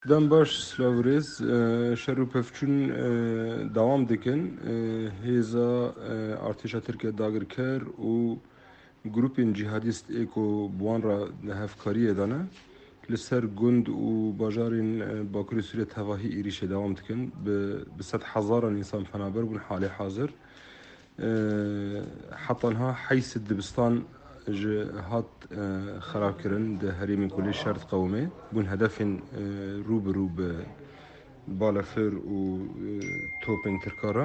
دم باش سلاوریز شروع پفچون دوام دکن هیزا ارتشا ترکیه داگر کر و گروپین جهادیست ایکو بوان را هفکاری دانه لسر گند و باجارین باکوری سوریه تواهی ایریش دوام دکن به 100,000 انسان فنابر بون حال حاضر حتی انها حیث دبستان هات خراب کردن ده هریمین کلی شرط قومه بون هدفین روبرو به بالافر و توپین ترکارا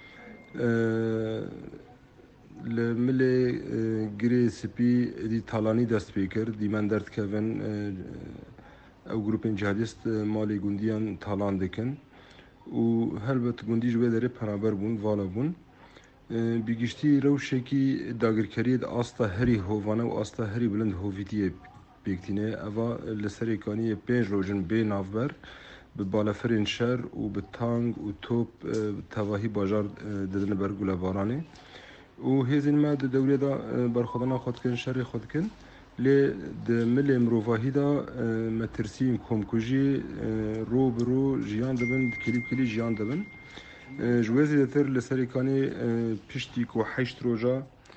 لملی گری سپی دی تالانی دست بیکر دی من درد کهون او گروپین جهادیست مالی گوندیان تالان دکن و هلبت گوندی جوه داره پنابر بون والا بون بیگشتی روشکی داگرکریت آستا هری هوانه و آستا هری بلند هویتیه بیکتینه اوا لسریکانی 5 روزن بی نافبر به بالافرین شهر و به تانگ و توپ تواهی باجار ددن برگوله بارانه و هزین ما د دوله دا برخودنا خود کن شهر خود کن لی د ملی مروفاهی دا مترسیم کمکوژی رو برو جیان دبن کلی جیان دبن جوازی دتر لسریکانی پشتی کو 8 روزا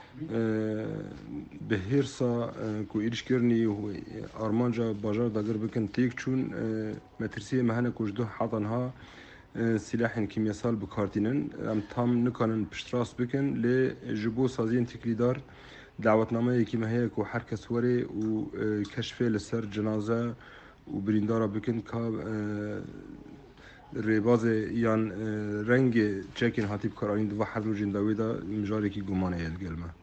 به هرسا کو ایرش کرنی و آرمانجا باجار داگر بکن تیک چون مترسیه مهنه کجدو حاطنها سلاح کیمیاسال بکارتینن ام تام نکنن پشتراس بکن لی جبو سازین تکلیدار دعوتنامه یکی مهیه کو هر کس وره و کشف لسر جنازه و بریندارا بکن که ریباز یان رنگ چکین هاتیب کارانید و هر رو جنداوی دا مجاری کی گمانه یل گلمه